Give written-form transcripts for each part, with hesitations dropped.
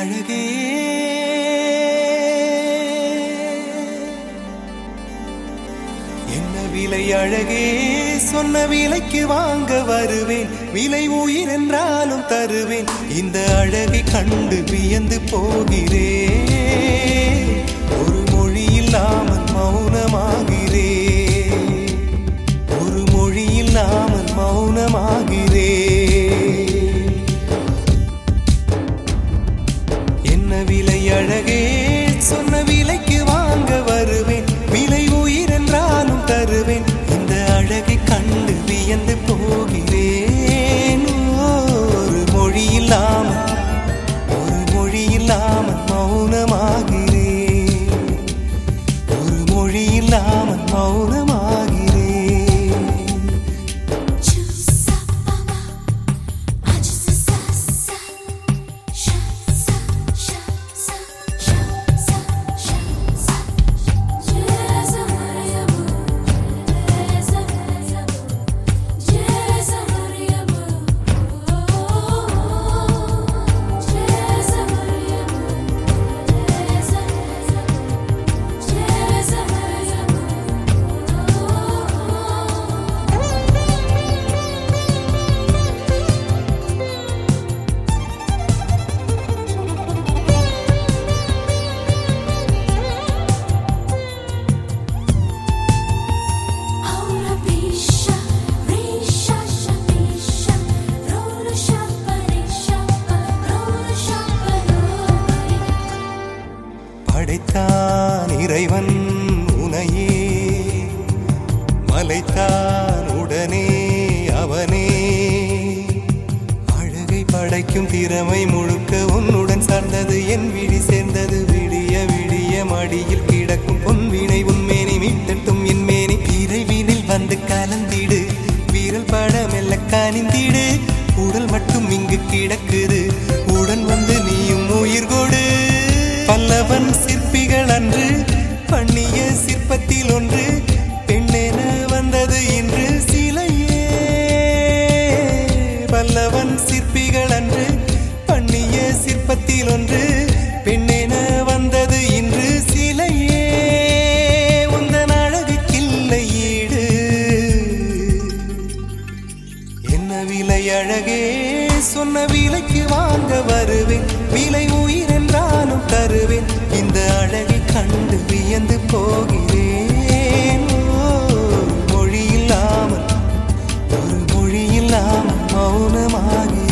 அழகே என்ன விலை அழகே சொன்ன விலைக்கு வாங்க வருவேன் விலை உயிர் என்றாலும் தருவேன் இந்த அழகை கண்டு வியந்து போகிறேன் ஒரு மொழி இல்லாமல் மௌனமாகிறேன் ஒரு மொழி இல்லாமல் மௌனமாகிறேன் என்ன விலை அழகே சொன்ன விலைக்கு வாங்க வருவேன் விலை உயிர் என்றாலும் தருவேன் இந்த அழகை கண்டு வியந்து போகிறேன் ஒரு மொழி இல்லாமல் மௌனமாகிறேன் ஒரு மொழி இல்லாமல் மௌனமாகிறேன் படைத்தான் இறைவன் உனையே மலைத்தான் உடனே அவனே அழகை படைக்கும் திறமை முழுக்க உன்னுடன் சார்ந்தது என் விழி சேர்ந்தது விடிய விடிய மடியில் கிடக்கும் பொன்வினை உன்மேனி மீட்டட்டும் என் மேனி இறைவினில் வந்து கலந்திடு வீரல் பட மெல்ல கனிந்திடு உடல் மட்டும் இங்கு கிடக்குது உடன் வந்து நீயும் உயிர் கொடு பல்லவன் சிற்பிகள் அன்று பண்ணிய சிற்பத்தில் ஒன்று பெண்ணென வந்தது இன்று சிலையே பல்லவன் சிற்பிகள் அன்று பண்ணிய சிற்பத்தில் ஒன்று பெண்ணென வந்தது இன்று சிலையே உந்தன் அழகுக்கில்லை ஈடு என்ன விலை அழகே சொன்ன விலைக்கு வாங்க வருவேன் விலை உயிர் என்றாலும் தருவேன் இந்த அழகை கண்டு வியந்து போகிறேன் மொழி இல்லாமல் ஒரு மொழி இல்லாமல் மௌனமாகிறேன்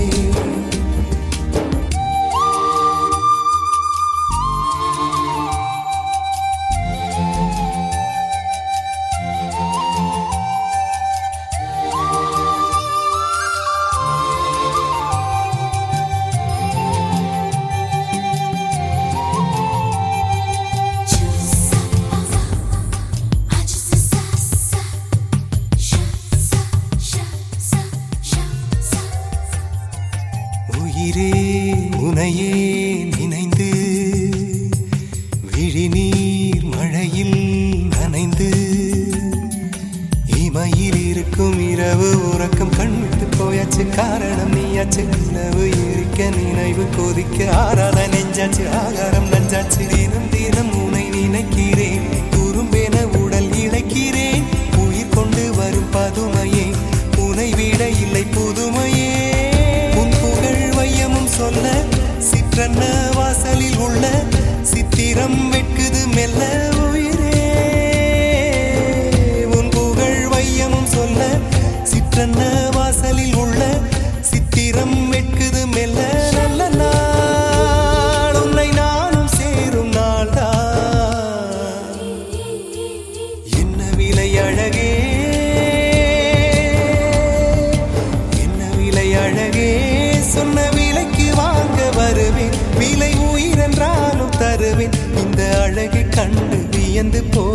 உயிரே உனையே நினைந்து விழிநீர் மழையில் நனைந்து இமையில் இருக்கும் இரவு உறக்கம் கண்விட்டு போயாச்சு காரணம் நீயாச்சு நிலவு எரிக்க நினைவு கொதிக்க ஆறாத நெஞ்சாச்சு ஆகாரம் நஞ்சாச்சு தினம் தினம் உனை நினைக்கிறேன் குறும்பென உடல் இழைக்கிறேன் உயிர் கொண்டு வரும் பதுமையே உனை விட இல்லை புதுமையே சொல்ல சிற்றன்ன வாசலில் உள்ள சித்திரம் வெட்குது மெல்ல உயிரே உன் புகழ் வையமும் சொல்ல சிற்றன்ன வாசலில் உள்ள சித்திரம் வெட்குது மெல்ல நல்ல நாள் உன்னை நானும் சேரும் நாள்தான் என்ன விலை அழகே என்ன விலை அழகே சொன்ன விலைக்கு வாங்க வருவேன் விலை உயிர் என்றாலும் தருவேன் இந்த அழகை கண்டு வியந்து போ